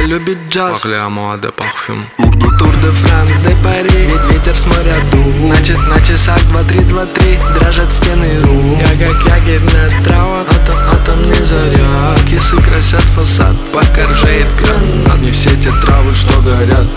любит джаз. Parlez-moi de parfum. Тур де Франс, де Пари, ведь ветер с моря дует. На часах 2-3, дрожат стены рук. Я как ягерь на травах, атомный заряд. Кисы красят фасад, пока ржеет гранат. Не все те травы, что горят,